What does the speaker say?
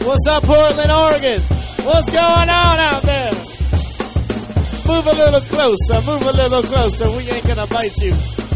What's up, Portland, Oregon? What's going on out there? Move a little closer, we ain't gonna bite you.